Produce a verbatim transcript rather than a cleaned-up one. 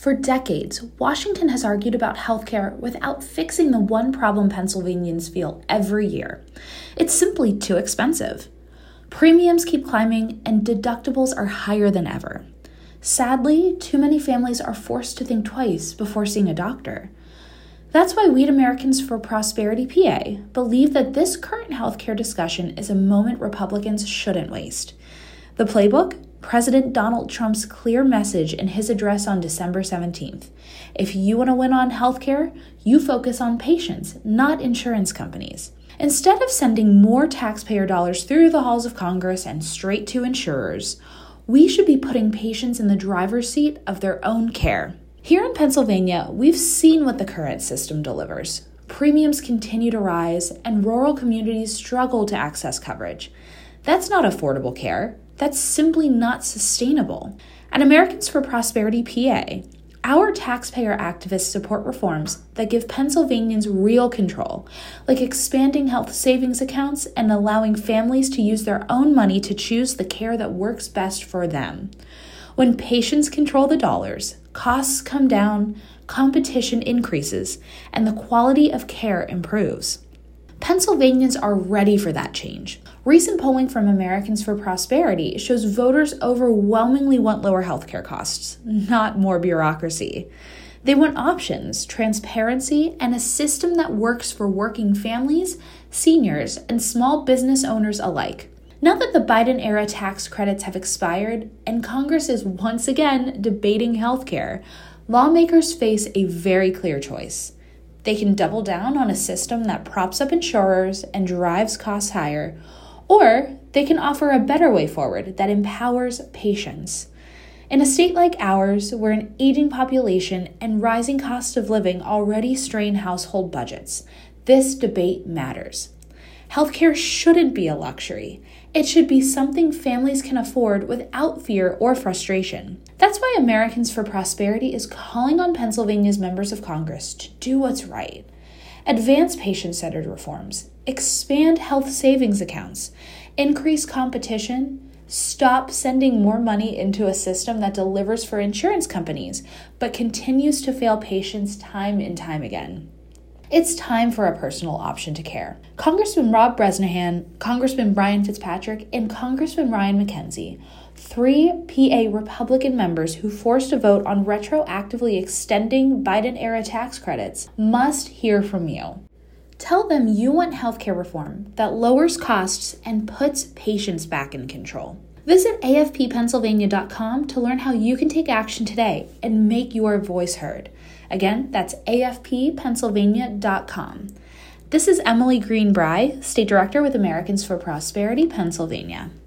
For decades, Washington has argued about healthcare without fixing the one problem Pennsylvanians feel every year. It's simply too expensive. Premiums keep climbing and deductibles are higher than ever. Sadly, too many families are forced to think twice before seeing a doctor. That's why we at Americans for Prosperity P A believe that this current healthcare discussion is a moment Republicans shouldn't waste. The playbook? President Donald Trump's clear message in his address on December seventeenth. If you want to win on healthcare, you focus on patients, not insurance companies. Instead of sending more taxpayer dollars through the halls of Congress and straight to insurers, we should be putting patients in the driver's seat of their own care. Here in Pennsylvania, we've seen what the current system delivers. Premiums continue to rise, and rural communities struggle to access coverage. That's not affordable care. That's simply not sustainable. At Americans for Prosperity P A, our taxpayer activists support reforms that give Pennsylvanians real control, like expanding health savings accounts and allowing families to use their own money to choose the care that works best for them. When patients control the dollars, costs come down, competition increases, and the quality of care improves. Pennsylvanians are ready for that change. Recent polling from Americans for Prosperity shows voters overwhelmingly want lower healthcare costs, not more bureaucracy. They want options, transparency, and a system that works for working families, seniors, and small business owners alike. Now that the Biden-era tax credits have expired and Congress is once again debating healthcare, lawmakers face a very clear choice. They can double down on a system that props up insurers and drives costs higher, or they can offer a better way forward that empowers patients. In a state like ours, where an aging population and rising cost of living already strain household budgets, this debate matters. Healthcare shouldn't be a luxury. It should be something families can afford without fear or frustration. That's why Americans for Prosperity is calling on Pennsylvania's members of Congress to do what's right. Advance patient-centered reforms, expand health savings accounts, increase competition, stop sending more money into a system that delivers for insurance companies but continues to fail patients time and time again. It's time for a personal option to care. Congressman Rob Bresnahan, Congressman Brian Fitzpatrick, and Congressman Ryan McKenzie, three P A Republican members who forced a vote on retroactively extending Biden-era tax credits, must hear from you. Tell them you want healthcare reform that lowers costs and puts patients back in control. Visit A F P Pennsylvania dot com to learn how you can take action today and make your voice heard. Again, that's A F P Pennsylvania dot com. This is Emily Greenbrier, State Director with Americans for Prosperity, Pennsylvania.